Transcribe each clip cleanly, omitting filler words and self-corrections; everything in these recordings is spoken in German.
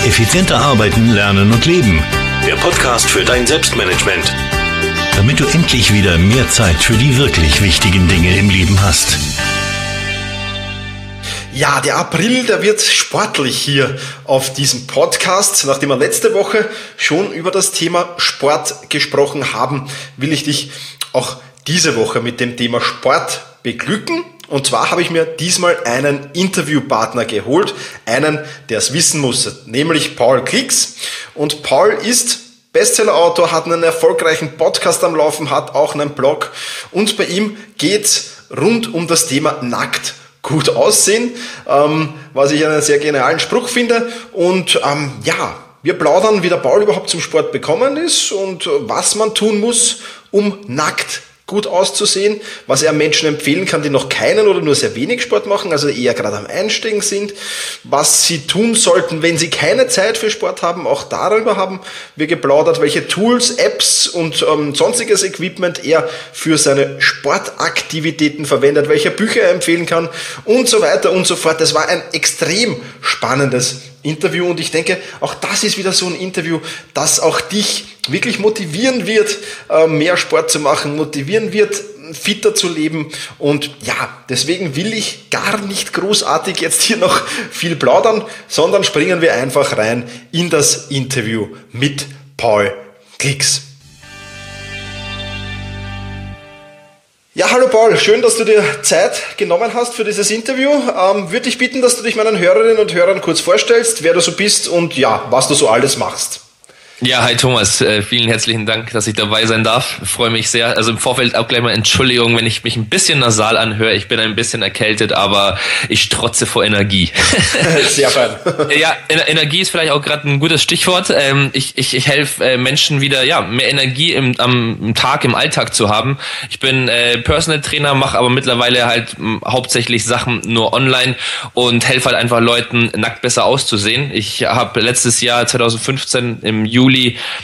Effizienter arbeiten, lernen und leben. Der Podcast für dein Selbstmanagement. Damit du endlich wieder mehr Zeit für die wirklich wichtigen Dinge im Leben hast. Ja, der April, der wird sportlich hier auf diesem Podcast. Nachdem wir letzte Woche schon über das Thema Sport gesprochen haben, will ich dich auch diese Woche mit dem Thema Sport beglücken. Und zwar habe ich mir diesmal einen Interviewpartner geholt, einen, der es wissen muss, nämlich Paul Klicks. Und Paul ist Bestsellerautor, hat einen erfolgreichen Podcast am Laufen, hat auch einen Blog. Und bei ihm geht's rund um das Thema nackt gut aussehen, was ich einen sehr genialen Spruch finde. Und wir plaudern, wie der Paul überhaupt zum Sport gekommen ist und was man tun muss, um nackt gut auszusehen, was er Menschen empfehlen kann, die noch keinen oder nur sehr wenig Sport machen, also eher gerade am Einsteigen sind, was sie tun sollten, wenn sie keine Zeit für Sport haben, auch darüber haben wir geplaudert, welche Tools, Apps und sonstiges Equipment er für seine Sportaktivitäten verwendet, welche Bücher er empfehlen kann und so weiter und so fort. Das war ein extrem spannendes Interview und ich denke, auch das ist wieder so ein Interview, das auch dich wirklich motivieren wird, mehr Sport zu machen, motivieren wird, fitter zu leben und ja, deswegen will ich gar nicht großartig jetzt hier noch viel plaudern, sondern springen wir einfach rein in das Interview mit Paul Klicks. Ja, hallo Paul, schön, dass du dir Zeit genommen hast für dieses Interview. Würde ich bitten, dass du dich meinen Hörerinnen und Hörern kurz vorstellst, wer du so bist und ja, was du so alles machst. Ja, hi Thomas, vielen herzlichen Dank, dass ich dabei sein darf. Ich freue mich sehr. Also im Vorfeld auch gleich mal Entschuldigung, wenn ich mich ein bisschen nasal anhöre. Ich bin ein bisschen erkältet, aber ich strotze vor Energie. Sehr fein. Ja, Energie ist vielleicht auch gerade ein gutes Stichwort. Ich helfe Menschen wieder, mehr Energie am Tag, im Alltag zu haben. Ich bin Personal Trainer, mache aber mittlerweile halt hauptsächlich Sachen nur online und helfe halt einfach Leuten, nackt besser auszusehen. Ich habe letztes Jahr 2015 im Juli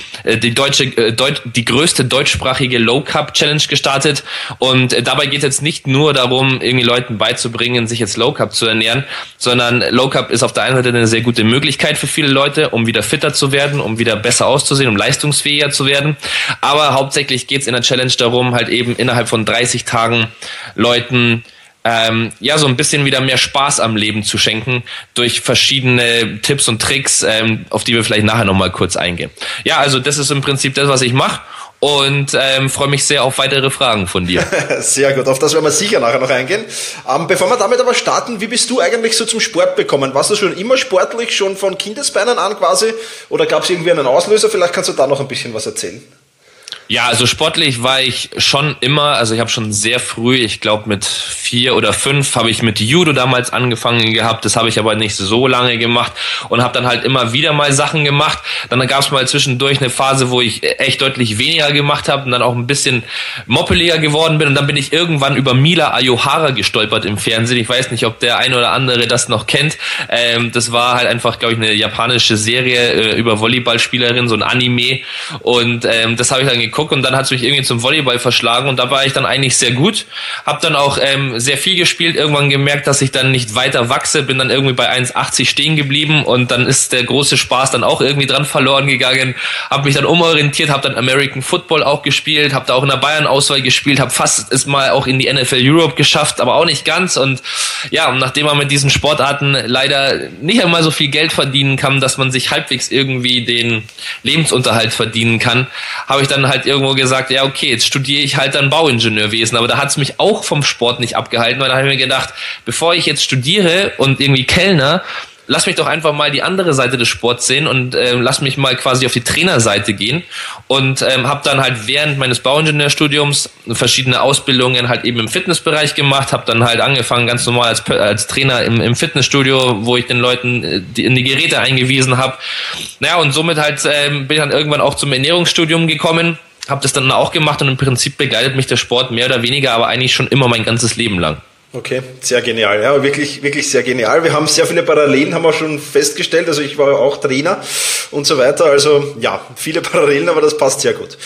die größte deutschsprachige Low Carb Challenge gestartet und dabei geht es jetzt nicht nur darum, irgendwie Leuten beizubringen, sich jetzt Low Carb zu ernähren, sondern Low Carb ist auf der einen Seite eine sehr gute Möglichkeit für viele Leute, um wieder fitter zu werden, um wieder besser auszusehen, um leistungsfähiger zu werden, aber hauptsächlich geht es in der Challenge darum, halt eben innerhalb von 30 Tagen Leuten so ein bisschen wieder mehr Spaß am Leben zu schenken durch verschiedene Tipps und Tricks, auf die wir vielleicht nachher nochmal kurz eingehen. Ja, also das ist im Prinzip das, was ich mache und freue mich sehr auf weitere Fragen von dir. Sehr gut, auf das werden wir sicher nachher noch eingehen. Bevor wir damit aber starten, wie bist du eigentlich so zum Sport gekommen? Warst du schon immer sportlich, schon von Kindesbeinen an quasi oder gab es irgendwie einen Auslöser? Vielleicht kannst du da noch ein bisschen was erzählen. Ja, also sportlich war ich schon immer, also ich habe schon sehr früh, ich glaube mit 4 oder 5 habe ich mit Judo damals angefangen gehabt, das habe ich aber nicht so lange gemacht und habe dann halt immer wieder mal Sachen gemacht. Dann gab es mal zwischendurch eine Phase, wo ich echt deutlich weniger gemacht habe und dann auch ein bisschen moppeliger geworden bin und dann bin ich irgendwann über Mila Ayohara gestolpert im Fernsehen. Ich weiß nicht, ob der eine oder andere das noch kennt. Das war halt einfach, glaube ich, eine japanische Serie über Volleyballspielerin, so ein Anime und das habe ich dann geguckt und dann hat es mich irgendwie zum Volleyball verschlagen und da war ich dann eigentlich sehr gut, habe dann auch sehr viel gespielt, irgendwann gemerkt, dass ich dann nicht weiter wachse, bin dann irgendwie bei 1,80 stehen geblieben und dann ist der große Spaß dann auch irgendwie dran verloren gegangen, habe mich dann umorientiert, habe dann American Football auch gespielt, habe da auch in der Bayern-Auswahl gespielt, habe fast es mal auch in die NFL Europe geschafft, aber auch nicht ganz und ja, und nachdem man mit diesen Sportarten leider nicht einmal so viel Geld verdienen kann, dass man sich halbwegs irgendwie den Lebensunterhalt verdienen kann, habe ich dann halt irgendwo gesagt, ja okay, jetzt studiere ich halt dann Bauingenieurwesen, aber da hat es mich auch vom Sport nicht abgehalten, weil da habe ich mir gedacht, bevor ich jetzt studiere und irgendwie Kellner, lass mich doch einfach mal die andere Seite des Sports sehen und lass mich mal quasi auf die Trainerseite gehen und habe dann halt während meines Bauingenieurstudiums verschiedene Ausbildungen halt eben im Fitnessbereich gemacht, habe dann halt angefangen ganz normal als Trainer im Fitnessstudio, wo ich den Leuten in die Geräte eingewiesen habe. Naja, und somit halt bin ich dann irgendwann auch zum Ernährungsstudium gekommen, habe das dann auch gemacht und im Prinzip begleitet mich der Sport mehr oder weniger, aber eigentlich schon immer mein ganzes Leben lang. Okay, sehr genial, ja, wirklich, wirklich sehr genial. Wir haben sehr viele Parallelen, haben wir schon festgestellt, also ich war auch Trainer und so weiter, also ja, viele Parallelen, aber das passt sehr gut.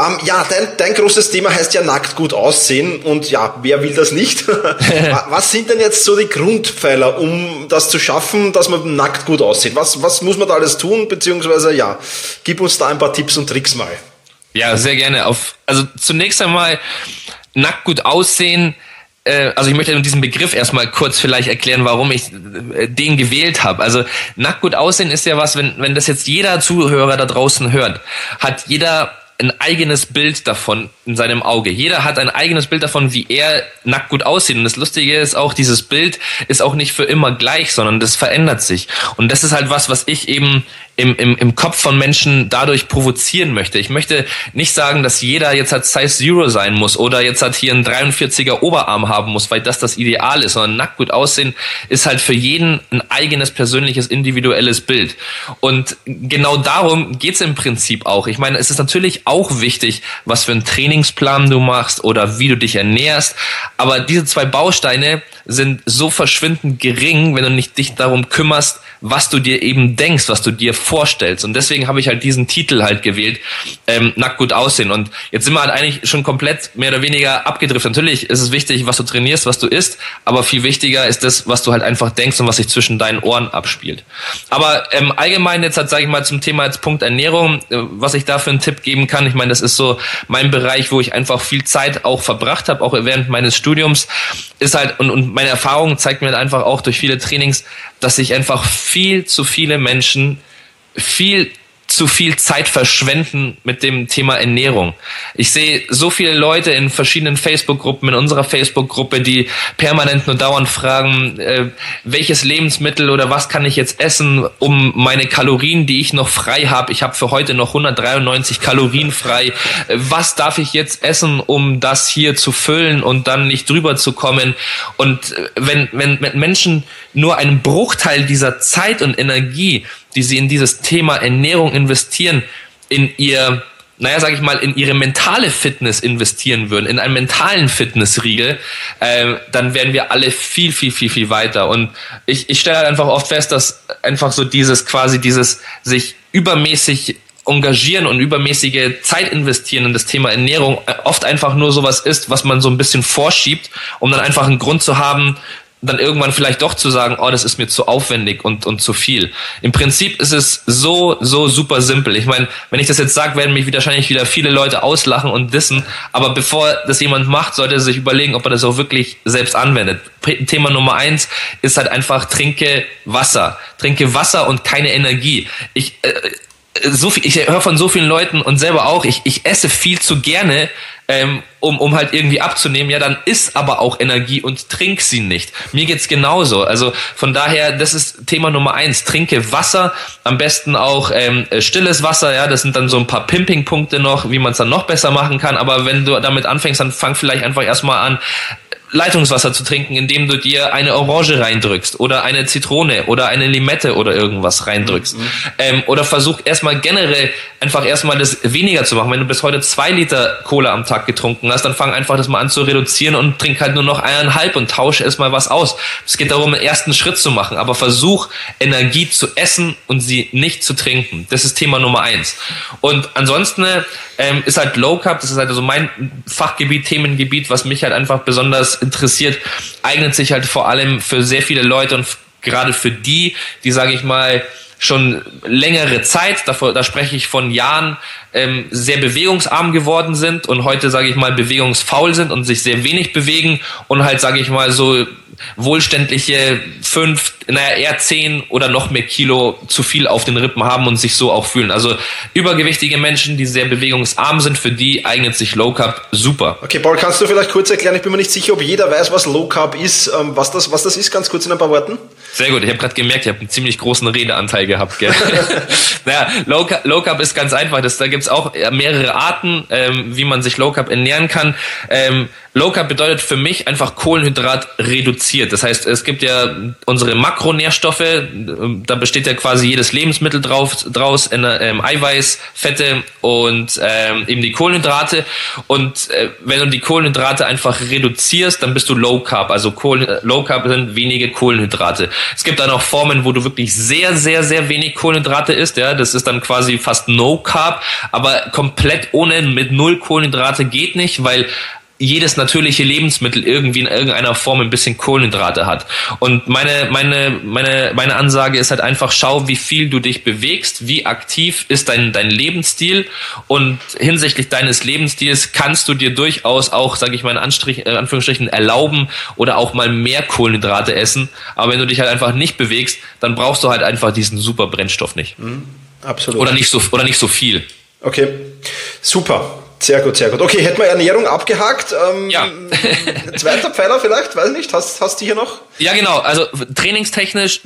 Dein großes Thema heißt ja nackt gut aussehen und ja, wer will das nicht? Was sind denn jetzt so die Grundpfeiler, um das zu schaffen, dass man nackt gut aussieht? Was muss man da alles tun, beziehungsweise ja, gib uns da ein paar Tipps und Tricks mal. Ja, sehr gerne. Also zunächst einmal nackt gut aussehen. Also ich möchte diesen Begriff erstmal kurz vielleicht erklären, warum ich den gewählt habe. Also nackt gut aussehen ist ja was, wenn das jetzt jeder Zuhörer da draußen hört, hat jeder ein eigenes Bild davon in seinem Auge. Jeder hat ein eigenes Bild davon, wie er nackt gut aussieht. Und das Lustige ist auch, dieses Bild ist auch nicht für immer gleich, sondern das verändert sich. Und das ist halt was ich eben im Kopf von Menschen dadurch provozieren möchte. Ich möchte nicht sagen, dass jeder jetzt halt Size Zero sein muss oder jetzt halt hier einen 43er Oberarm haben muss, weil das Ideal ist, sondern nackt gut aussehen ist halt für jeden ein eigenes, persönliches, individuelles Bild. Und genau darum geht's im Prinzip auch. Ich meine, es ist natürlich auch wichtig, was für einen Trainingsplan du machst oder wie du dich ernährst, aber diese zwei Bausteine sind so verschwindend gering, wenn du nicht dich darum kümmerst, was du dir eben denkst, was du dir vorstellst. Und deswegen habe ich halt diesen Titel halt gewählt, nackt gut aussehen. Und jetzt sind wir halt eigentlich schon komplett mehr oder weniger abgedriftet. Natürlich ist es wichtig, was du trainierst, was du isst, aber viel wichtiger ist das, was du halt einfach denkst und was sich zwischen deinen Ohren abspielt. Aber allgemein jetzt halt, sage ich mal, zum Thema jetzt Punkt Ernährung, was ich da für einen Tipp geben kann. Ich meine, das ist so mein Bereich, wo ich einfach viel Zeit auch verbracht habe, auch während meines Studiums, ist halt, und meine Erfahrung zeigt mir halt einfach auch durch viele Trainings, dass sich einfach viel zu viele Menschen viel zu viel Zeit verschwenden mit dem Thema Ernährung. Ich sehe so viele Leute in verschiedenen Facebook-Gruppen, in unserer Facebook-Gruppe, die permanent nur dauernd fragen, welches Lebensmittel oder was kann ich jetzt essen, um meine Kalorien, die ich noch frei habe, ich habe für heute noch 193 Kalorien frei, was darf ich jetzt essen, um das hier zu füllen und dann nicht drüber zu kommen? Und wenn Menschen nur einen Bruchteil dieser Zeit und Energie, die sie in dieses Thema Ernährung investieren, in ihre mentale Fitness investieren würden, in einen mentalen Fitnessriegel, dann wären wir alle viel, viel, viel, viel weiter. Und ich stelle halt einfach oft fest, dass einfach so dieses sich übermäßig engagieren und übermäßige Zeit investieren in das Thema Ernährung oft einfach nur sowas ist, was man so ein bisschen vorschiebt, um dann einfach einen Grund zu haben, dann irgendwann vielleicht doch zu sagen, oh, das ist mir zu aufwendig und zu viel. Im Prinzip ist es so super simpel. Ich meine, wenn ich das jetzt sage, werden mich wahrscheinlich wieder viele Leute auslachen und dissen, aber bevor das jemand macht, sollte er sich überlegen, ob er das auch wirklich selbst anwendet. Thema Nummer 1 ist halt einfach, trinke Wasser. Trinke Wasser und keine Energie. Ich höre von so vielen Leuten und selber auch, ich esse viel zu gerne, um halt irgendwie abzunehmen, ja, dann isst aber auch Energie und trink sie nicht. Mir geht's genauso. Also von daher, das ist Thema Nummer 1. Trinke Wasser, am besten auch stilles Wasser, ja, das sind dann so ein paar Pimping-Punkte noch, wie man es dann noch besser machen kann, aber wenn du damit anfängst, dann fang vielleicht einfach erstmal an, Leitungswasser zu trinken, indem du dir eine Orange reindrückst oder eine Zitrone oder eine Limette oder irgendwas reindrückst. Oder versuch erstmal generell einfach erstmal das weniger zu machen. Wenn du bis heute 2 Liter Cola am Tag getrunken hast, dann fang einfach das mal an zu reduzieren und trink halt nur noch 1,5 und tausche erstmal was aus. Es geht darum, einen ersten Schritt zu machen, aber versuch Energie zu essen und sie nicht zu trinken. Das ist Thema Nummer 1. Und ansonsten ist halt Low Carb, das ist halt also mein Fachgebiet, Themengebiet, was mich halt einfach besonders interessiert, eignet sich halt vor allem für sehr viele Leute und gerade für die, sage ich mal, schon längere Zeit, da spreche ich von Jahren, sehr bewegungsarm geworden sind und heute, sage ich mal, bewegungsfaul sind und sich sehr wenig bewegen und halt, sage ich mal, so wohlständliche 10 oder noch mehr Kilo zu viel auf den Rippen haben und sich so auch fühlen. Also übergewichtige Menschen, die sehr bewegungsarm sind, für die eignet sich Low Carb super. Okay, Paul, kannst du vielleicht kurz erklären, ich bin mir nicht sicher, ob jeder weiß, was Low Carb ist, was das ist, ganz kurz in ein paar Worten? Sehr gut, ich habe gerade gemerkt, ich habe einen ziemlich großen Redeanteil gehabt. Gell? Naja, Low Carb ist ganz einfach, da gibt's auch mehrere Arten, wie man sich Low Carb ernähren kann. Low Carb bedeutet für mich einfach Kohlenhydrat reduziert. Das heißt, es gibt ja unsere Makronährstoffe, da besteht ja quasi jedes Lebensmittel draus, Eiweiß, Fette und eben die Kohlenhydrate. Und wenn du die Kohlenhydrate einfach reduzierst, dann bist du Low Carb. Also Low Carb sind wenige Kohlenhydrate. Es gibt dann auch Formen, wo du wirklich sehr, sehr, sehr wenig Kohlenhydrate isst. Ja, das ist dann quasi fast No Carb, aber komplett mit 0 Kohlenhydrate geht nicht, weil jedes natürliche Lebensmittel irgendwie in irgendeiner Form ein bisschen Kohlenhydrate hat. Und meine Ansage ist halt einfach, schau, wie viel du dich bewegst, wie aktiv ist dein Lebensstil, und hinsichtlich deines Lebensstils kannst du dir durchaus auch, sage ich mal in Anführungsstrichen, erlauben oder auch mal mehr Kohlenhydrate essen. Aber wenn du dich halt einfach nicht bewegst, dann brauchst du halt einfach diesen super Brennstoff nicht. Absolut. Oder nicht so viel. Okay, super. Sehr gut, sehr gut. Okay, hätten wir Ernährung abgehakt. Ja. Zweiter Pfeiler vielleicht, weiß nicht. Hast du hier noch? Ja, genau. Also trainingstechnisch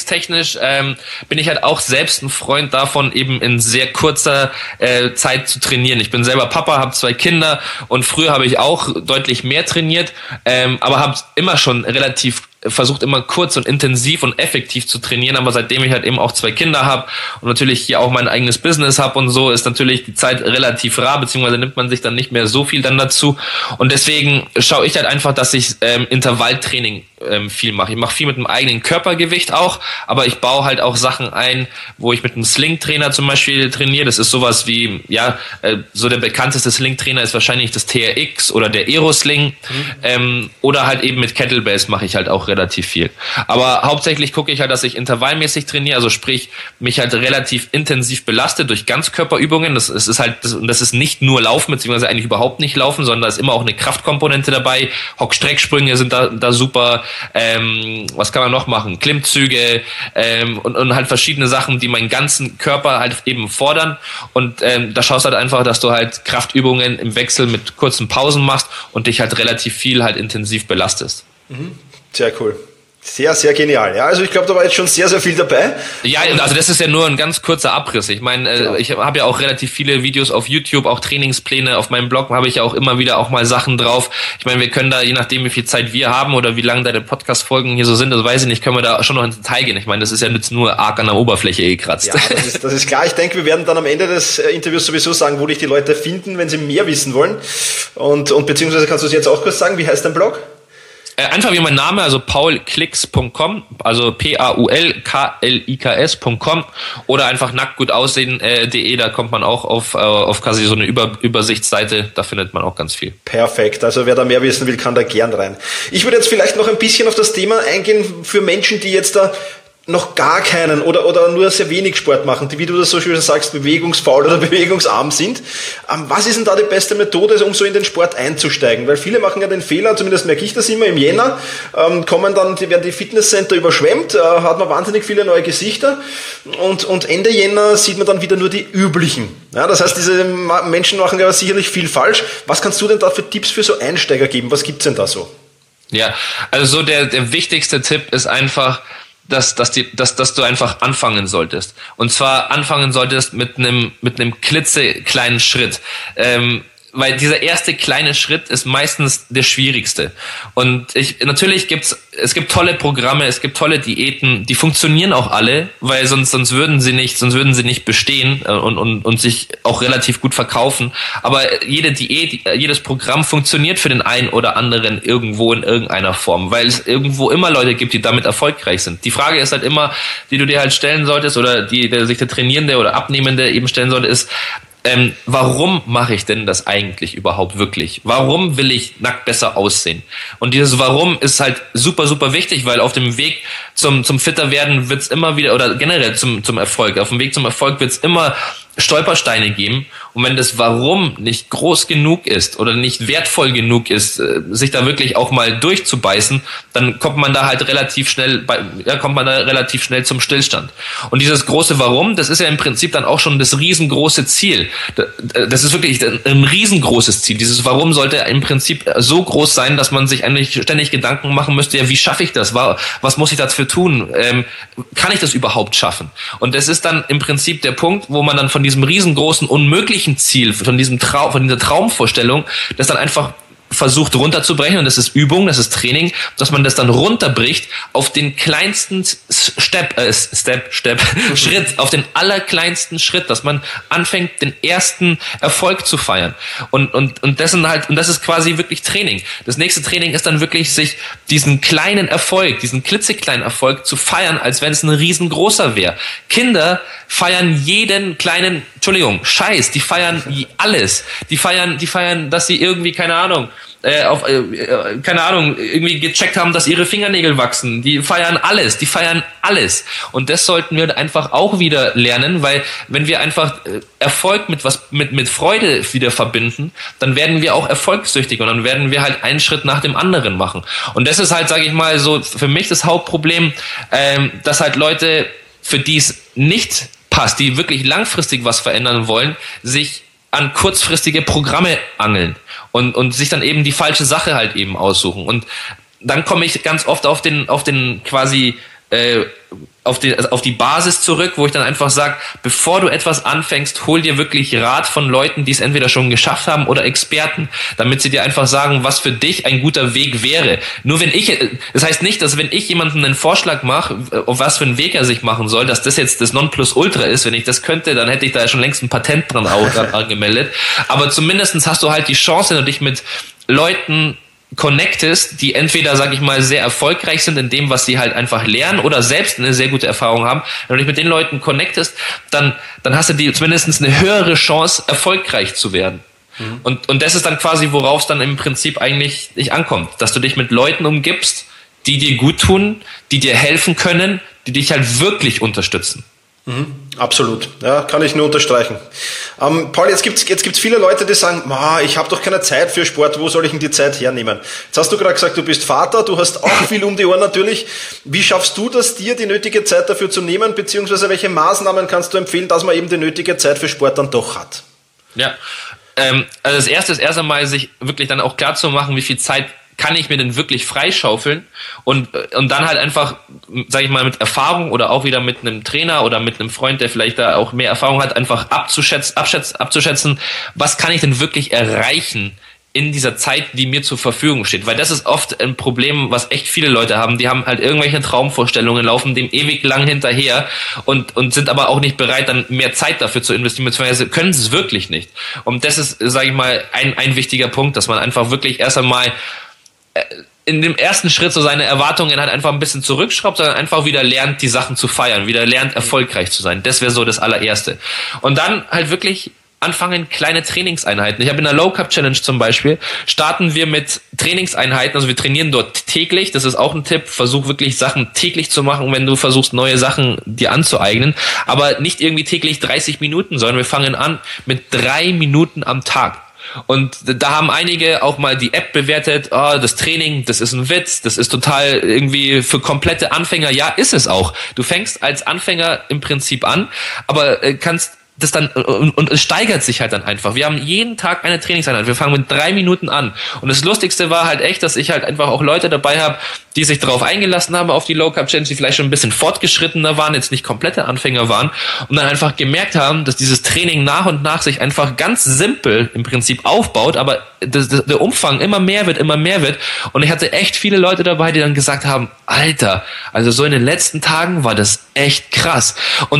bin ich halt auch selbst ein Freund davon, eben in sehr kurzer Zeit zu trainieren. Ich bin selber Papa, habe 2 Kinder, und früher habe ich auch deutlich mehr trainiert, aber habe immer schon versucht immer kurz und intensiv und effektiv zu trainieren, aber seitdem ich halt eben auch 2 Kinder habe und natürlich hier auch mein eigenes Business habe und so, ist natürlich die Zeit relativ rar, beziehungsweise nimmt man sich dann nicht mehr so viel dann dazu, und deswegen schaue ich halt einfach, dass ich Intervalltraining viel mache. Ich mache viel mit dem eigenen Körpergewicht auch, aber ich baue halt auch Sachen ein, wo ich mit einem Sling-Trainer zum Beispiel trainiere. Das ist sowas wie, so der bekannteste Sling-Trainer ist wahrscheinlich das TRX oder der Aerosling, oder halt eben mit Kettlebells mache ich halt auch relativ viel. Aber hauptsächlich gucke ich halt, dass ich intervallmäßig trainiere, also sprich, mich halt relativ intensiv belaste durch Ganzkörperübungen. Das ist nicht nur Laufen, beziehungsweise eigentlich überhaupt nicht Laufen, sondern da ist immer auch eine Kraftkomponente dabei. Hock-Strecksprünge sind da super. Was kann man noch machen? Klimmzüge und halt verschiedene Sachen, die meinen ganzen Körper halt eben fordern. Und da schaust du halt einfach, dass du halt Kraftübungen im Wechsel mit kurzen Pausen machst und dich halt relativ viel halt intensiv belastest. Sehr cool. Sehr, sehr genial. Ja, also ich glaube, da war jetzt schon sehr, sehr viel dabei. Ja, also das ist ja nur ein ganz kurzer Abriss. Ich meine, genau. Ich habe ja auch relativ viele Videos auf YouTube, auch Trainingspläne. Auf meinem Blog habe ich ja auch immer wieder auch mal Sachen drauf. Ich meine, wir können da, je nachdem, wie viel Zeit wir haben oder wie lange deine Podcast-Folgen hier so sind, das weiß ich nicht, können wir da schon noch ins Detail gehen. Ich meine, das ist ja jetzt nur arg an der Oberfläche gekratzt. Ja, das ist klar. Ich denke, wir werden dann am Ende des Interviews sowieso sagen, wo dich die Leute finden, wenn sie mehr wissen wollen. Und beziehungsweise kannst du es jetzt auch kurz sagen, wie heißt dein Blog? Einfach wie mein Name, also paulklicks.com, also paulklicks.com, oder einfach nacktgutaussehen.de, da kommt man auch auf quasi so eine Übersichtsseite, da findet man auch ganz viel. Perfekt, also wer da mehr wissen will, kann da gern rein. Ich würde jetzt vielleicht noch ein bisschen auf das Thema eingehen für Menschen, die jetzt da noch gar keinen oder nur sehr wenig Sport machen, die, wie du das so schön sagst, bewegungsfaul oder bewegungsarm sind. Was ist denn da die beste Methode, um so in den Sport einzusteigen? Weil viele machen ja den Fehler, zumindest merke ich das immer, im Jänner werden die Fitnesscenter überschwemmt, hat man wahnsinnig viele neue Gesichter, und Ende Jänner sieht man dann wieder nur die üblichen. Ja, das heißt, diese Menschen machen ja sicherlich viel falsch. Was kannst du denn da für Tipps für so Einsteiger geben? Was gibt's denn da so? Ja, also so der wichtigste Tipp ist einfach, dass du einfach anfangen solltest. Und zwar anfangen solltest mit einem klitzekleinen Schritt. Weil dieser erste kleine Schritt ist meistens der schwierigste. Und natürlich es gibt tolle Programme, es gibt tolle Diäten, die funktionieren auch alle, weil sonst würden sie nicht bestehen und sich auch relativ gut verkaufen. Aber jede Diät, jedes Programm funktioniert für den einen oder anderen irgendwo in irgendeiner Form, weil es irgendwo immer Leute gibt, die damit erfolgreich sind. Die Frage ist halt immer, die du dir halt stellen solltest, oder die sich der Trainierende oder Abnehmende eben stellen sollte, ist, warum mache ich denn das eigentlich überhaupt wirklich? Warum will ich nackt besser aussehen? Und dieses Warum ist halt super, super wichtig, weil auf dem Weg zum fitter werden wird's immer wieder, oder generell zum Erfolg, auf dem Weg zum Erfolg wird's immer Stolpersteine geben. Und wenn das Warum nicht groß genug ist oder nicht wertvoll genug ist, sich da wirklich auch mal durchzubeißen, dann kommt man da halt relativ schnell zum Stillstand. Und dieses große Warum, das ist ja im Prinzip dann auch schon das riesengroße Ziel. Das ist wirklich ein riesengroßes Ziel. Dieses Warum sollte im Prinzip so groß sein, dass man sich eigentlich ständig Gedanken machen müsste, ja, wie schaffe ich das? Was muss ich dafür tun? Kann ich das überhaupt schaffen? Und das ist dann im Prinzip der Punkt, wo man dann von diesem riesengroßen, unmöglichen Ziel, von dieser Traumvorstellung, das dann einfach versucht runterzubrechen, und das ist Übung, das ist Training, dass man das dann runterbricht auf den kleinsten Schritt, auf den allerkleinsten Schritt, dass man anfängt, den ersten Erfolg zu feiern. Und das ist quasi wirklich Training. Das nächste Training ist dann wirklich, sich diesen kleinen Erfolg, diesen klitzekleinen Erfolg zu feiern, als wenn es ein riesengroßer wäre. Kinder feiern jeden kleinen, Scheiß, die feiern alles. Die feiern, dass sie irgendwie, keine Ahnung, irgendwie gecheckt haben, dass ihre Fingernägel wachsen. Die feiern alles. Und das sollten wir einfach auch wieder lernen, weil wenn wir einfach Erfolg mit Freude wieder verbinden, dann werden wir auch erfolgssüchtig und dann werden wir halt einen Schritt nach dem anderen machen. Und das ist halt, sage ich mal, so für mich das Hauptproblem, dass halt Leute, für die es nicht passt, die wirklich langfristig was verändern wollen, sich an kurzfristige Programme angeln und sich dann eben die falsche Sache halt eben aussuchen. Und dann komme ich ganz oft auf die Basis zurück, wo ich dann einfach sage, bevor du etwas anfängst, hol dir wirklich Rat von Leuten, die es entweder schon geschafft haben oder Experten, damit sie dir einfach sagen, was für dich ein guter Weg wäre. Das heißt nicht, dass wenn ich jemandem einen Vorschlag mache, auf was für einen Weg er sich machen soll, dass das jetzt das Nonplusultra ist. Wenn ich das könnte, dann hätte ich da schon längst ein Patent dran angemeldet. Aber zumindestens hast du halt die Chance, wenn du dich mit Leuten connectest, die entweder, sag ich mal, sehr erfolgreich sind in dem, was sie halt einfach lernen oder selbst eine sehr gute Erfahrung haben. Wenn du dich mit den Leuten connectest, dann hast du zumindest eine höhere Chance, erfolgreich zu werden. Mhm. Und das ist dann quasi, worauf es dann im Prinzip eigentlich nicht ankommt. Dass du dich mit Leuten umgibst, die dir gut tun, die dir helfen können, die dich halt wirklich unterstützen. Mhm, absolut, ja, kann ich nur unterstreichen. Paul, jetzt gibt's viele Leute, die sagen, ich habe doch keine Zeit für Sport, wo soll ich denn die Zeit hernehmen? Jetzt hast du gerade gesagt, du bist Vater, du hast auch viel um die Ohren natürlich. Wie schaffst du das, dir die nötige Zeit dafür zu nehmen, beziehungsweise welche Maßnahmen kannst du empfehlen, dass man eben die nötige Zeit für Sport dann doch hat? Ja, also das erste ist erst einmal, sich wirklich dann auch klar zu machen, wie viel Zeit kann ich mir denn wirklich freischaufeln und dann halt einfach, sage ich mal, mit Erfahrung oder auch wieder mit einem Trainer oder mit einem Freund, der vielleicht da auch mehr Erfahrung hat, einfach abzuschätzen, was kann ich denn wirklich erreichen in dieser Zeit, die mir zur Verfügung steht. Weil das ist oft ein Problem, was echt viele Leute haben. Die haben halt irgendwelche Traumvorstellungen, laufen dem ewig lang hinterher und sind aber auch nicht bereit, dann mehr Zeit dafür zu investieren, beziehungsweise können sie es wirklich nicht. Und das ist, sage ich mal, ein wichtiger Punkt, dass man einfach wirklich erst einmal in dem ersten Schritt so seine Erwartungen halt einfach ein bisschen zurückschraubt, sondern einfach wieder lernt, die Sachen zu feiern, wieder lernt, erfolgreich zu sein. Das wäre so das allererste. Und dann halt wirklich anfangen, kleine Trainingseinheiten. Ich habe in der Low Carb Challenge zum Beispiel, starten wir mit Trainingseinheiten, also wir trainieren dort täglich, das ist auch ein Tipp, versuch wirklich Sachen täglich zu machen, wenn du versuchst, neue Sachen dir anzueignen, aber nicht irgendwie täglich 30 Minuten, sondern wir fangen an mit 3 Minuten am Tag. Und da haben einige auch mal die App bewertet, das Training, das ist ein Witz, das ist total irgendwie für komplette Anfänger. Ja, ist es auch. Du fängst als Anfänger im Prinzip an, aber kannst das dann, und es steigert sich halt dann einfach. Wir haben jeden Tag eine Trainingseinheit. Wir fangen mit 3 Minuten an. Und das Lustigste war halt echt, dass ich halt einfach auch Leute dabei habe, die sich darauf eingelassen haben, auf die Low Carb Challenge, die vielleicht schon ein bisschen fortgeschrittener waren, jetzt nicht komplette Anfänger waren und dann einfach gemerkt haben, dass dieses Training nach und nach sich einfach ganz simpel im Prinzip aufbaut, aber der Umfang immer mehr wird. Und ich hatte echt viele Leute dabei, die dann gesagt haben, Alter, also so in den letzten Tagen war das echt krass. Und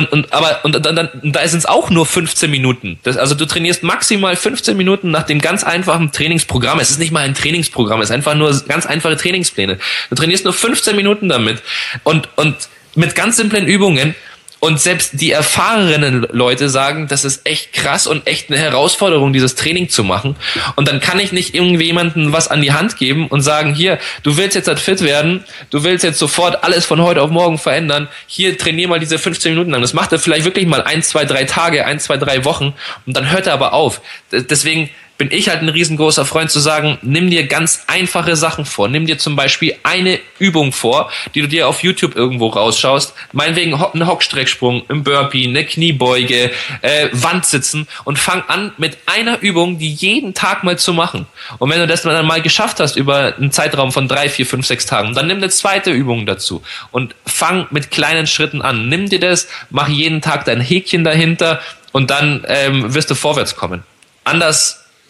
da sind es auch nur 15 Minuten. Also du trainierst maximal 15 Minuten nach dem ganz einfachen Trainingsprogramm. Es ist nicht mal ein Trainingsprogramm, es ist einfach nur ganz einfache Trainingspläne. Du trainierst nur 15 Minuten damit und mit ganz simplen Übungen. Und selbst die erfahrenen Leute sagen, das ist echt krass und echt eine Herausforderung, dieses Training zu machen. Und dann kann ich nicht irgendwie jemandem was an die Hand geben und sagen, hier, du willst jetzt halt fit werden, du willst jetzt sofort alles von heute auf morgen verändern, hier trainier mal diese 15 Minuten lang. Das macht er vielleicht wirklich mal 1, 2, 3 Tage, 1, 2, 3 Wochen und dann hört er aber auf. Deswegen bin ich halt ein riesengroßer Freund zu sagen, nimm dir ganz einfache Sachen vor. Nimm dir zum Beispiel eine Übung vor, die du dir auf YouTube irgendwo rausschaust. Meinetwegen einen Hockstrecksprung, ein Burpee, eine Kniebeuge, Wandsitzen und fang an mit einer Übung, die jeden Tag mal zu machen. Und wenn du das dann mal geschafft hast über einen Zeitraum von 3, 4, 5, 6 Tagen, dann nimm eine zweite Übung dazu und fang mit kleinen Schritten an. Nimm dir das, mach jeden Tag dein Häkchen dahinter und dann wirst du vorwärts kommen. Anders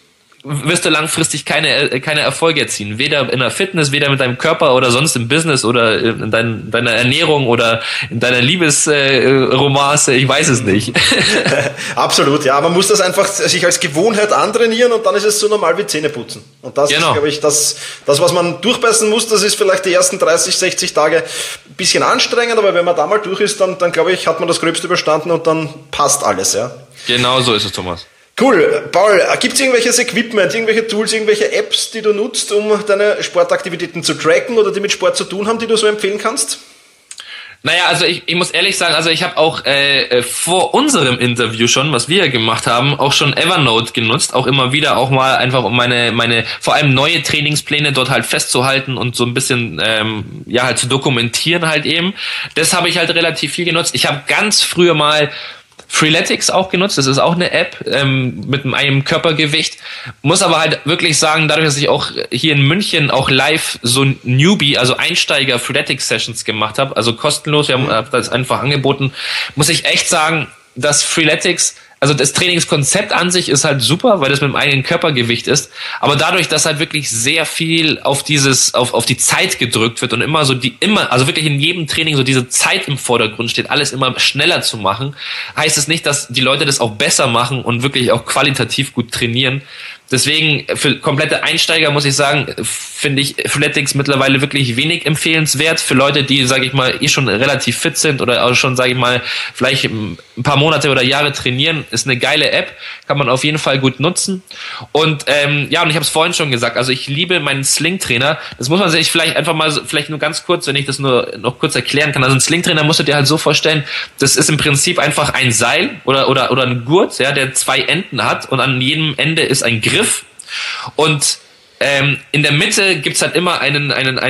wirst du langfristig keine Erfolge erzielen. Weder in der Fitness, weder mit deinem Körper oder sonst im Business oder in deiner Ernährung oder in deiner Liebesromance, ich weiß es nicht. Absolut, ja. Man muss das einfach sich als Gewohnheit antrainieren und dann ist es so normal wie Zähneputzen. Und das ist, glaube ich, das, was man durchbeißen muss, das ist vielleicht die ersten 30, 60 Tage ein bisschen anstrengend, aber wenn man da mal durch ist, dann glaube ich, hat man das Gröbste überstanden und dann passt alles, ja. Genau so ist es, Thomas. Cool. Paul, gibt es irgendwelches Equipment, irgendwelche Tools, irgendwelche Apps, die du nutzt, um deine Sportaktivitäten zu tracken oder die mit Sport zu tun haben, die du so empfehlen kannst? Naja, also ich muss ehrlich sagen, also ich habe auch vor unserem Interview schon, was wir gemacht haben, auch schon Evernote genutzt, auch immer wieder, auch mal einfach um meine vor allem neue Trainingspläne dort halt festzuhalten und so ein bisschen halt zu dokumentieren halt eben. Das habe ich halt relativ viel genutzt. Ich habe ganz früher mal Freeletics auch genutzt, das ist auch eine App mit einem Körpergewicht, muss aber halt wirklich sagen, dadurch, dass ich auch hier in München auch live so Newbie, also Einsteiger Freeletics Sessions gemacht habe, also kostenlos, wir haben das einfach angeboten, muss ich echt sagen, dass Freeletics, also das Trainingskonzept an sich ist halt super, weil das mit dem eigenen Körpergewicht ist, aber dadurch, dass halt wirklich sehr viel auf die Zeit gedrückt wird und also wirklich in jedem Training so diese Zeit im Vordergrund steht, alles immer schneller zu machen, heißt es nicht, dass die Leute das auch besser machen und wirklich auch qualitativ gut trainieren. Deswegen, für komplette Einsteiger muss ich sagen, finde ich Freeletics mittlerweile wirklich wenig empfehlenswert. Für Leute, die, sage ich mal, schon relativ fit sind oder auch schon, sage ich mal, vielleicht ein paar Monate oder Jahre trainieren, ist eine geile App, kann man auf jeden Fall gut nutzen. Und und ich habe es vorhin schon gesagt, also ich liebe meinen Sling-Trainer. Das muss man sich vielleicht einfach mal, vielleicht nur ganz kurz, wenn ich das nur noch kurz erklären kann. Also ein Sling-Trainer musst du dir halt so vorstellen, das ist im Prinzip einfach ein Seil oder ein Gurt, ja, der 2 Enden hat und an jedem Ende ist ein Griff. Und in der Mitte gibt's halt immer einen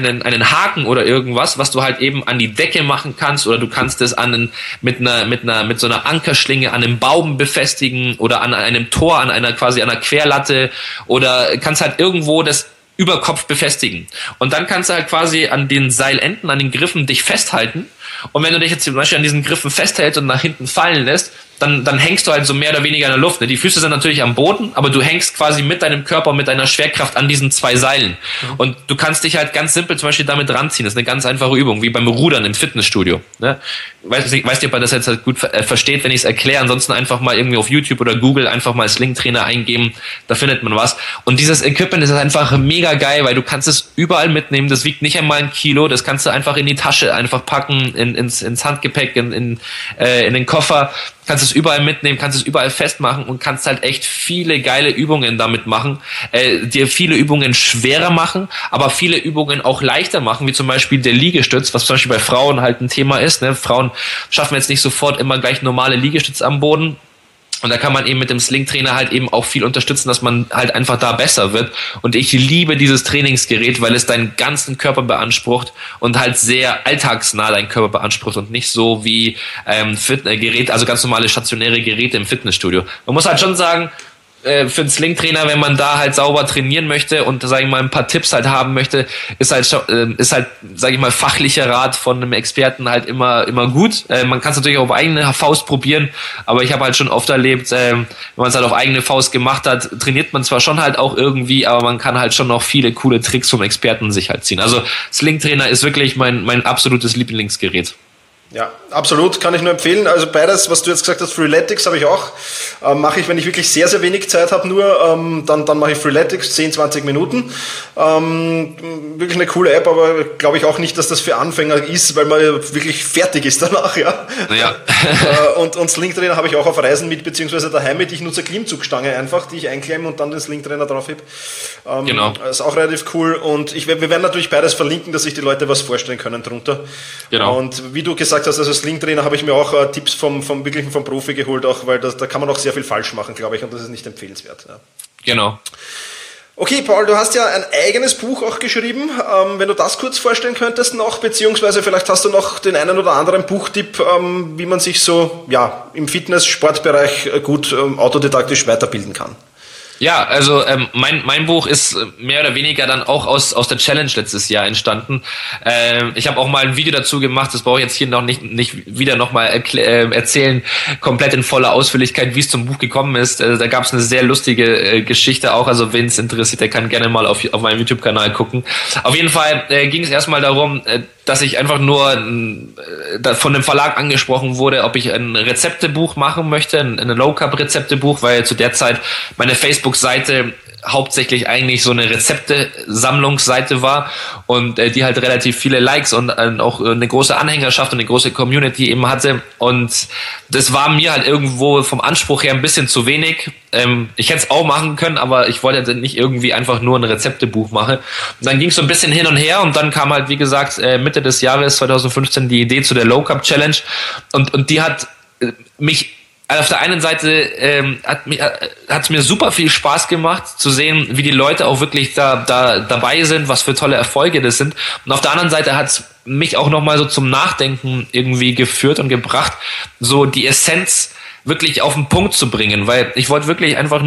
Haken oder irgendwas, was du halt eben an die Decke machen kannst, oder du kannst es mit so einer Ankerschlinge an einem Baum befestigen oder an einem Tor, an einer Querlatte, oder kannst halt irgendwo das über Kopf befestigen. Und dann kannst du halt quasi an den Seilenden, an den Griffen dich festhalten. Und wenn du dich jetzt zum Beispiel an diesen Griffen festhältst und nach hinten fallen lässt, dann hängst du halt so mehr oder weniger in der Luft. Ne? Die Füße sind natürlich am Boden, aber du hängst quasi mit deinem Körper, mit deiner Schwerkraft an diesen 2 Seilen. Und du kannst dich halt ganz simpel zum Beispiel damit ranziehen. Das ist eine ganz einfache Übung, wie beim Rudern im Fitnessstudio. Ne? Weiß nicht, ob man das jetzt halt gut versteht, wenn ich es erkläre. Ansonsten einfach mal irgendwie auf YouTube oder Google einfach mal Sling-Trainer eingeben. Da findet man was. Und dieses Equipment ist einfach mega geil, weil du kannst es überall mitnehmen. Das wiegt nicht einmal 1 Kilo. Das kannst du einfach in die Tasche einfach packen, ins Handgepäck, in den Koffer. Kannst es überall mitnehmen, kannst es überall festmachen und kannst halt echt viele geile Übungen damit machen, dir viele Übungen schwerer machen, aber viele Übungen auch leichter machen, wie zum Beispiel der Liegestütz, was zum Beispiel bei Frauen halt ein Thema ist. Ne? Frauen schaffen jetzt nicht sofort immer gleich normale Liegestütz am Boden. Und da kann man eben mit dem Sling-Trainer halt eben auch viel unterstützen, dass man halt einfach da besser wird. Und ich liebe dieses Trainingsgerät, weil es deinen ganzen Körper beansprucht und halt sehr alltagsnah deinen Körper beansprucht und nicht so wie Fitnessgeräte, also ganz normale stationäre Geräte im Fitnessstudio. Man muss halt schon sagen, für einen Sling-Trainer, wenn man da halt sauber trainieren möchte und, sage ich mal, ein paar Tipps halt haben möchte, ist halt, sage ich mal, fachlicher Rat von einem Experten halt immer gut. Man kann es natürlich auf eigene Faust probieren, aber ich habe halt schon oft erlebt, wenn man es halt auf eigene Faust gemacht hat, trainiert man zwar schon halt auch irgendwie, aber man kann halt schon noch viele coole Tricks vom Experten sich halt ziehen. Also Sling-Trainer ist wirklich mein absolutes Lieblingsgerät. Ja, absolut, kann ich nur empfehlen. Also beides, was du jetzt gesagt hast, Freeletics habe ich auch. Mache ich, wenn ich wirklich sehr, sehr wenig Zeit habe, nur, dann mache ich Freeletics, 10, 20 Minuten. Wirklich eine coole App, aber glaube ich auch nicht, dass das für Anfänger ist, weil man wirklich fertig ist danach, ja. Ja. Und Sling-Trainer habe ich auch auf Reisen mit, beziehungsweise daheim mit. Ich nutze eine Klimmzugstange einfach, die ich einklemme und dann den Sling-Trainer drauf heb. Genau. Ist auch relativ cool. Und wir werden natürlich beides verlinken, dass sich die Leute was vorstellen können drunter. Genau. Und wie du gesagt hast, also Sling-Trainer habe ich mir auch Tipps vom Profi geholt, auch, weil da kann man auch sehr viel falsch machen, glaube ich, und das ist nicht empfehlenswert. Ja. Genau. Okay, Paul, du hast ja ein eigenes Buch auch geschrieben. Wenn du das kurz vorstellen könntest noch, beziehungsweise vielleicht hast du noch den einen oder anderen Buchtipp, wie man sich so im Fitness-Sportbereich gut autodidaktisch weiterbilden kann. Ja, also mein Buch ist mehr oder weniger dann auch aus der Challenge letztes Jahr entstanden. Ich habe auch mal ein Video dazu gemacht, das brauche ich jetzt hier noch nicht wieder nochmal erzählen, komplett in voller Ausführlichkeit, wie es zum Buch gekommen ist. Da gab es eine sehr lustige Geschichte auch, also wen es interessiert, der kann gerne mal auf meinem YouTube-Kanal gucken. Auf jeden Fall ging es erstmal darum, dass ich einfach nur von dem Verlag angesprochen wurde, ob ich ein Rezeptebuch machen möchte, ein Low-Carb-Rezeptebuch, weil zu der Zeit meine Facebook-Seite hauptsächlich eigentlich so eine Rezepte-Sammlungsseite war und die halt relativ viele Likes und auch eine große Anhängerschaft und eine große Community eben hatte, und das war mir halt irgendwo vom Anspruch her ein bisschen zu wenig. Ich hätte es auch machen können, aber ich wollte nicht irgendwie einfach nur ein Rezeptebuch machen. Und dann ging es so ein bisschen hin und her und dann kam halt, wie gesagt, Mitte des Jahres 2015 die Idee zu der Low Carb Challenge, und die hat mich auf der einen Seite hat es mir super viel Spaß gemacht zu sehen, wie die Leute auch wirklich da dabei sind, was für tolle Erfolge das sind. Und auf der anderen Seite hat es mich auch nochmal so zum Nachdenken irgendwie geführt und gebracht, so die Essenz wirklich auf den Punkt zu bringen, weil ich wollte wirklich einfach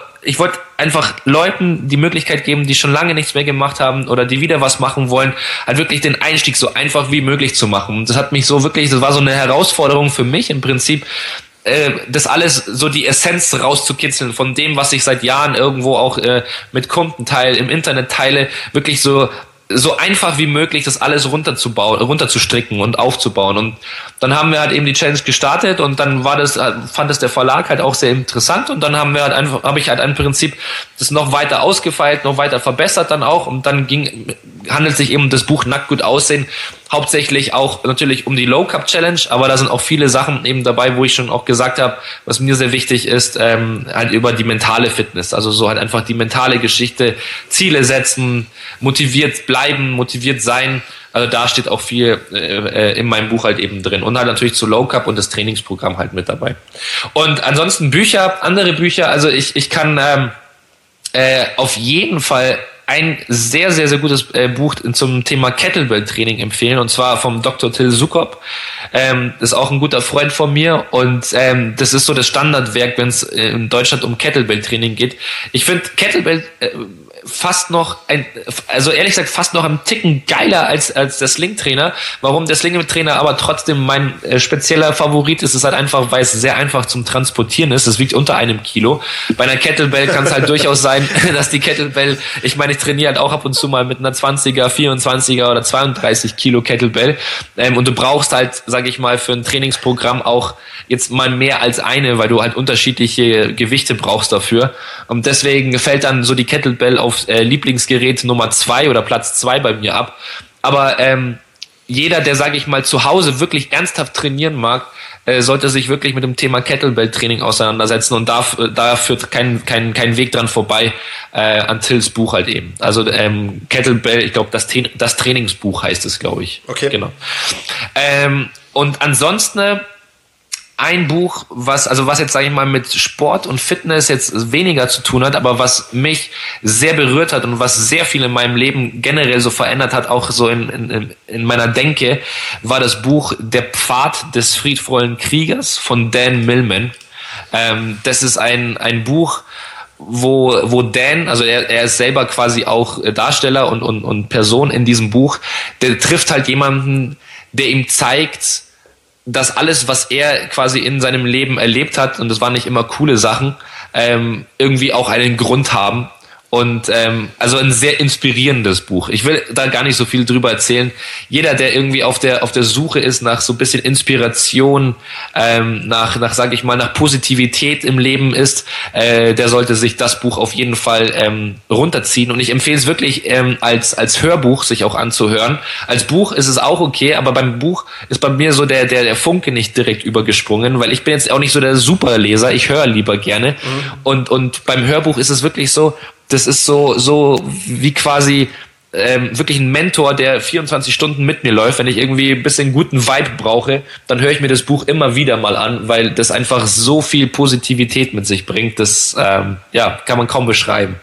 Leuten die Möglichkeit geben, die schon lange nichts mehr gemacht haben oder die wieder was machen wollen, halt wirklich den Einstieg so einfach wie möglich zu machen. Und das hat mich so wirklich, das war so eine Herausforderung für mich im Prinzip, das alles, so die Essenz rauszukitzeln von dem, was ich seit Jahren irgendwo auch mit Kunden teile, im Internet teile, wirklich so einfach wie möglich das alles runterzustricken und aufzubauen. Und dann haben wir halt eben die Challenge gestartet und dann fand es der Verlag halt auch sehr interessant, und dann habe ich halt im Prinzip das noch weiter ausgefeilt, noch weiter verbessert dann auch, und dann handelt sich eben das Buch Nackt gut aussehen hauptsächlich auch natürlich um die Low Carb Challenge, aber da sind auch viele Sachen eben dabei, wo ich schon auch gesagt habe, was mir sehr wichtig ist, halt über die mentale Fitness, also so halt einfach die mentale Geschichte, Ziele setzen, motiviert bleiben, motiviert sein. Also da steht auch viel in meinem Buch halt eben drin. Und halt natürlich zu Low Carb und das Trainingsprogramm halt mit dabei. Und ansonsten andere Bücher, also ich kann auf jeden Fall ein sehr, sehr, sehr gutes Buch zum Thema Kettlebell-Training empfehlen, und zwar vom Dr. Till Sukop. Das ist auch ein guter Freund von mir, und das ist so das Standardwerk, wenn es in Deutschland um Kettlebell-Training geht. Ich finde Kettlebell fast noch einen Ticken geiler als der Sling-Trainer. Warum der Sling-Trainer aber trotzdem mein spezieller Favorit ist, ist halt einfach, weil es sehr einfach zum Transportieren ist. Es wiegt unter 1 Kilo. Bei einer Kettlebell kann es halt durchaus sein, dass die Kettlebell, ich meine, ich trainiere halt auch ab und zu mal mit einer 20er, 24er oder 32 Kilo Kettlebell. Und du brauchst halt, sage ich mal, für ein Trainingsprogramm auch jetzt mal mehr als eine, weil du halt unterschiedliche Gewichte brauchst dafür. Und deswegen fällt dann so die Kettlebell auf Lieblingsgerät Nummer 2 oder Platz 2 bei mir ab. Aber jeder, der, sage ich mal, zu Hause wirklich ernsthaft trainieren mag, sollte sich wirklich mit dem Thema Kettlebell-Training auseinandersetzen, und da führt kein Weg dran vorbei an Tills Buch halt eben. Also Kettlebell, ich glaube, das Trainingsbuch heißt es, glaube ich. Okay. Genau. Und ansonsten ein Buch, was jetzt, sage ich mal, mit Sport und Fitness jetzt weniger zu tun hat, aber was mich sehr berührt hat und was sehr viel in meinem Leben generell so verändert hat, auch so in meiner Denke, war das Buch Der Pfad des friedvollen Kriegers von Dan Millman. Das ist ein Buch, wo Dan, also er ist selber quasi auch Darsteller und Person in diesem Buch, der trifft halt jemanden, der ihm zeigt, dass alles, was er quasi in seinem Leben erlebt hat, und das waren nicht immer coole Sachen, irgendwie auch einen Grund haben. Und also ein sehr inspirierendes Buch. Ich will da gar nicht so viel drüber erzählen. Jeder, der irgendwie auf der Suche ist nach so ein bisschen Inspiration, nach sage ich mal, nach Positivität im Leben ist, der sollte sich das Buch auf jeden Fall runterziehen. Und ich empfehle es wirklich als Hörbuch sich auch anzuhören. Als Buch ist es auch okay, aber beim Buch ist bei mir so der Funke nicht direkt übergesprungen, weil ich bin jetzt auch nicht so der Superleser. Ich höre lieber gerne. Mhm. Und beim Hörbuch ist es wirklich so, das ist so wie quasi wirklich ein Mentor, der 24 Stunden mit mir läuft. Wenn ich irgendwie ein bisschen guten Vibe brauche, dann höre ich mir das Buch immer wieder mal an, weil das einfach so viel Positivität mit sich bringt. Das kann man kaum beschreiben.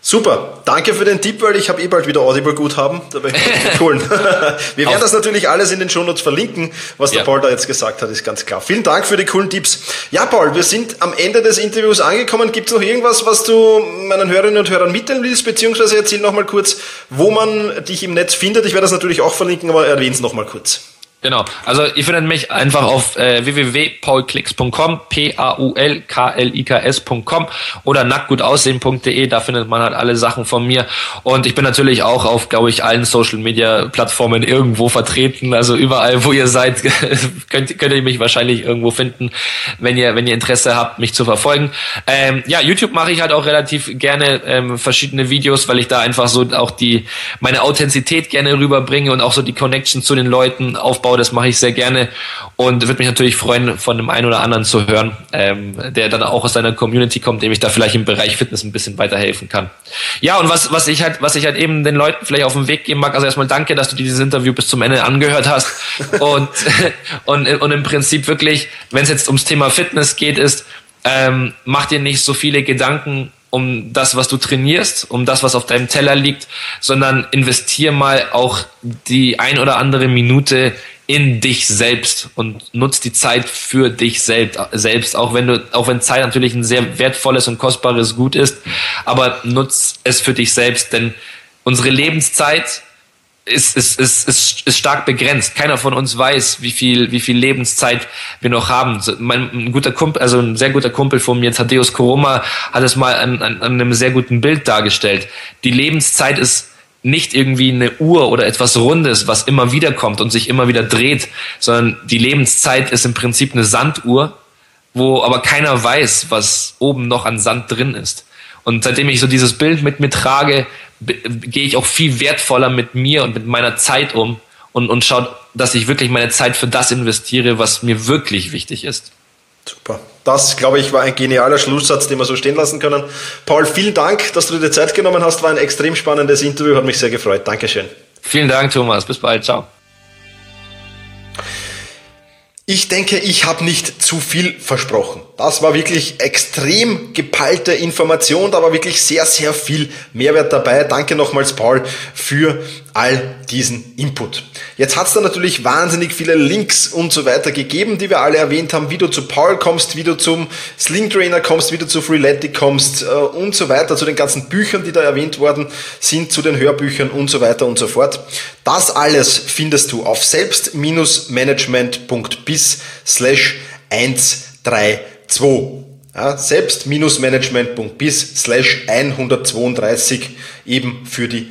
Super, danke für den Tipp, weil ich habe bald wieder Audible-Guthaben, da werde ich holen. Wir werden das natürlich alles in den Shownotes verlinken, was der Paul da jetzt gesagt hat, ist ganz klar. Vielen Dank für die coolen Tipps. Ja, Paul, wir sind am Ende des Interviews angekommen. Gibt es noch irgendwas, was du meinen Hörerinnen und Hörern mitteilen willst, beziehungsweise erzähl noch mal kurz, wo man dich im Netz findet. Ich werde das natürlich auch verlinken, aber erwähne es noch mal kurz. Genau, also ihr findet mich einfach auf www.paulklicks.com, paulklicks.com oder nacktgutaussehen.de, da findet man halt alle Sachen von mir und ich bin natürlich auch auf, glaube ich, allen Social-Media-Plattformen irgendwo vertreten, also überall, wo ihr seid, könnt ihr mich wahrscheinlich irgendwo finden, wenn ihr Interesse habt, mich zu verfolgen. YouTube mache ich halt auch relativ gerne verschiedene Videos, weil ich da einfach so auch meine Authentizität gerne rüberbringe und auch so die Connection zu den Leuten aufbaue. Das mache ich sehr gerne und würde mich natürlich freuen, von dem einen oder anderen zu hören, der dann auch aus seiner Community kommt, dem ich da vielleicht im Bereich Fitness ein bisschen weiterhelfen kann. Ja, und was ich halt eben den Leuten vielleicht auf den Weg geben mag, also erstmal danke, dass du dir dieses Interview bis zum Ende angehört hast und im Prinzip wirklich, wenn es jetzt ums Thema Fitness geht, mach dir nicht so viele Gedanken um das, was du trainierst, um das, was auf deinem Teller liegt, sondern investier mal auch die ein oder andere Minute in dich selbst und nutz die Zeit für dich selbst, auch wenn Zeit natürlich ein sehr wertvolles und kostbares Gut ist, aber nutz es für dich selbst, denn unsere Lebenszeit ist stark begrenzt. Keiner von uns weiß, wie viel Lebenszeit wir noch haben. Ein sehr guter Kumpel von mir, Thaddeus Koroma, hat es mal an einem sehr guten Bild dargestellt. Die Lebenszeit ist nicht irgendwie eine Uhr oder etwas Rundes, was immer wieder kommt und sich immer wieder dreht, sondern die Lebenszeit ist im Prinzip eine Sanduhr, wo aber keiner weiß, was oben noch an Sand drin ist. Und seitdem ich so dieses Bild mit mir trage, gehe ich auch viel wertvoller mit mir und mit meiner Zeit um und schaue, dass ich wirklich meine Zeit für das investiere, was mir wirklich wichtig ist. Super. Das, glaube ich, war ein genialer Schlusssatz, den wir so stehen lassen können. Paul, vielen Dank, dass du dir die Zeit genommen hast. War ein extrem spannendes Interview, hat mich sehr gefreut. Dankeschön. Vielen Dank, Thomas. Bis bald. Ciao. Ich denke, ich habe nicht zu viel versprochen. Das war wirklich extrem geballte Information, da war wirklich sehr, sehr viel Mehrwert dabei. Danke nochmals, Paul, für all diesen Input. Jetzt hat es da natürlich wahnsinnig viele Links und so weiter gegeben, die wir alle erwähnt haben, wie du zu Paul kommst, wie du zum Sling Trainer kommst, wie du zu Freeletics kommst und so weiter, zu den ganzen Büchern, die da erwähnt worden sind, zu den Hörbüchern und so weiter und so fort. Das alles findest du auf selbst-management.biz/132. Ja, selbst-management.biz/132, eben für die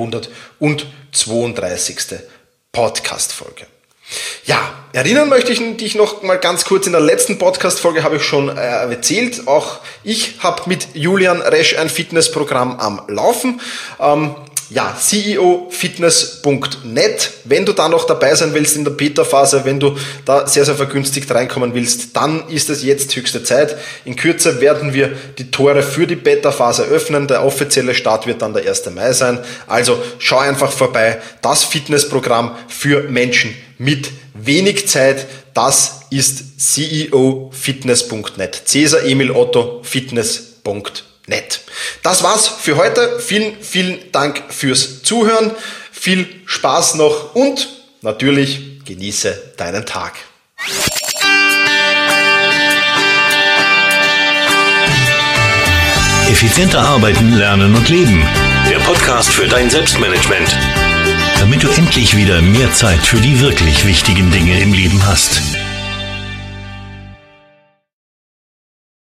132. Podcast-Folge. Ja, erinnern möchte ich dich noch mal ganz kurz, in der letzten Podcast-Folge habe ich schon erzählt, auch ich habe mit Julian Resch ein Fitnessprogramm am Laufen. CEOfitness.net. Wenn du da noch dabei sein willst in der Beta-Phase, wenn du da sehr, sehr vergünstigt reinkommen willst, dann ist es jetzt höchste Zeit. In Kürze werden wir die Tore für die Beta-Phase öffnen. Der offizielle Start wird dann der 1. Mai sein. Also schau einfach vorbei. Das Fitnessprogramm für Menschen mit wenig Zeit, das ist CEOfitness.net. Cäsar Emil Otto Fitness.net. Das war's für heute. Vielen, vielen Dank fürs Zuhören. Viel Spaß noch und natürlich genieße deinen Tag. Effizienter arbeiten, lernen und leben. Der Podcast für dein Selbstmanagement. Damit du endlich wieder mehr Zeit für die wirklich wichtigen Dinge im Leben hast.